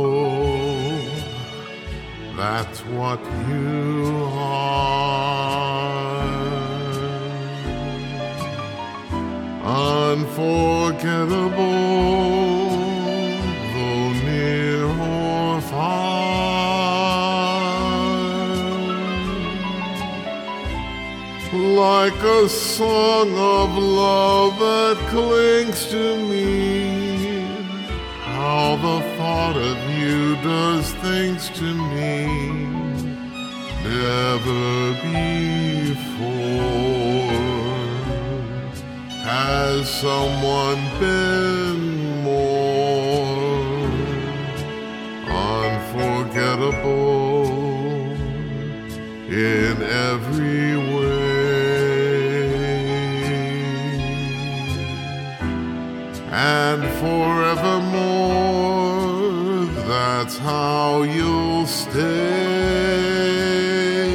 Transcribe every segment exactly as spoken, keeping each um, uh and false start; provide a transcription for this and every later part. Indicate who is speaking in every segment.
Speaker 1: That's what you are. Unforgettable, though near or far. Like a song of love that clings to me. How the thought of you does things to me never before. Has someone been more unforgettable in every way? And forevermore, that's how you'll stay.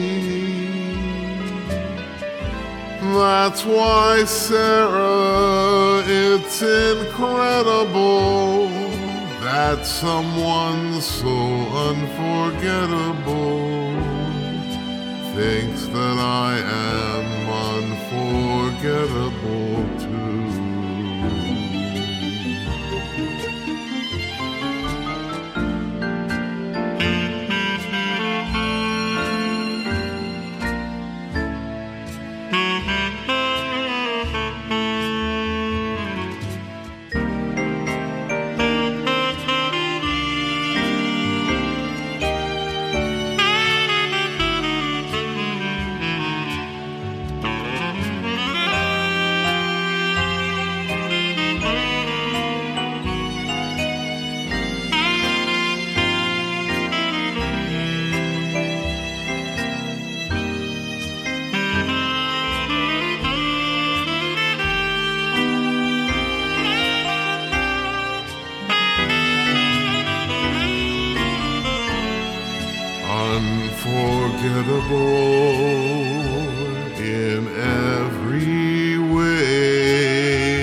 Speaker 1: That's why, Sarah, it's incredible that someone so unforgettable thinks that I am unforgettable too. Unforgettable in every way,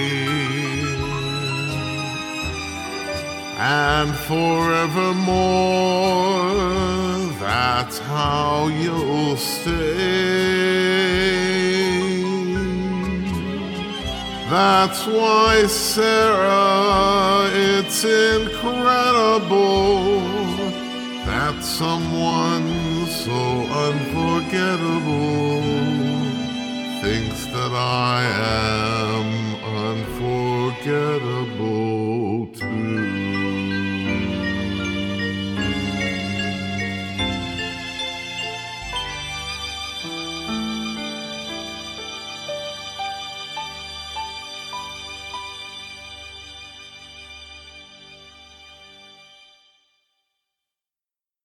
Speaker 1: and forevermore, that's how you'll stay. That's why, Sarah, it's incredible that someone so unforgettable thinks that I am unforgettable.